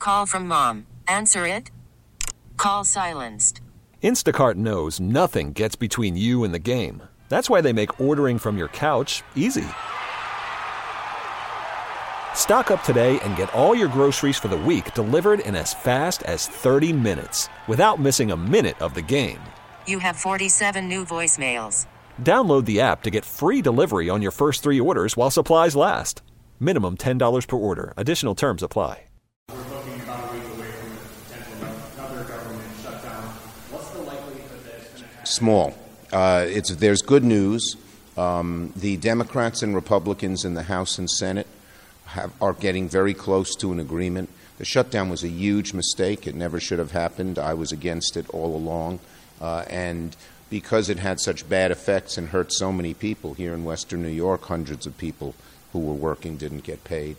call from mom. Answer it. Call silenced. Instacart knows nothing gets between you and the game. That's why they make ordering from your couch easy. Stock up today and get all your groceries for the week delivered in as fast as 30 minutes without missing a minute of the game. You have 47 new voicemails. Download the app to get free delivery on your first 3 orders while supplies last. Minimum $10 per order. Additional terms apply. We're looking about a week away from a potential another government shutdown. What's the likelihood that it's going to happen? Small. There's good news. The Democrats and Republicans in the House and Senate are getting very close to an agreement. The shutdown was a huge mistake. It never should have happened. I was against it all along. And because it had such bad effects and hurt so many people here in Western New York, hundreds of people who were working didn't get paid.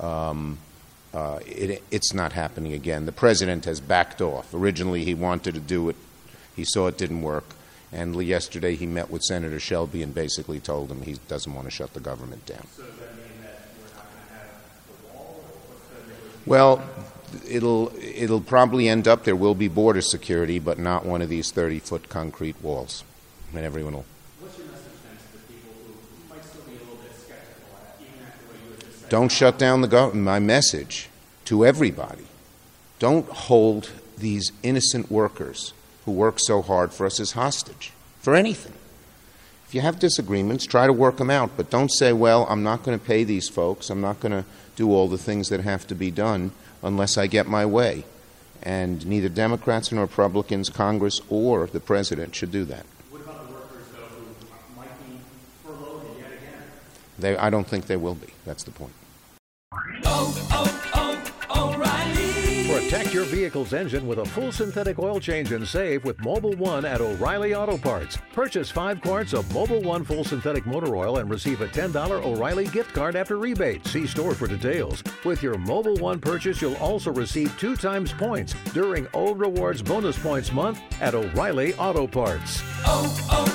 It's not happening again. The president has backed off. Originally, he wanted to do it. He saw it didn't work. And yesterday, he met with Senator Shelby and basically told him he doesn't want to shut the government down. So does that mean that we're not going to have the wall? Or what's the Well, it'll probably end up there will be border security, but not one of these 30-foot concrete walls. And everyone will. What's your message then to the people who might still be a little bit skeptical, even after what you had just said? Don't shut down the government. My message to everybody: don't hold these innocent workers who work so hard for us as hostage for anything. If you have disagreements, try to work them out, but don't say, well, I'm not going to pay these folks. I'm not going to do all the things that have to be done unless I get my way. And neither Democrats nor Republicans, Congress, or the president should do that. What about the workers, though, who might be furloughed yet again? I don't think they will be. That's the point. O'Reilly. Protect your vehicle's engine with a full synthetic oil change and save with Mobil 1 at O'Reilly Auto Parts. Purchase 5 quarts of Mobil 1 full synthetic motor oil and receive a $10 O'Reilly gift card after rebate. See store for details. With your Mobil 1 purchase, you'll also receive 2 times points during O Rewards Bonus Points Month at O'Reilly Auto Parts.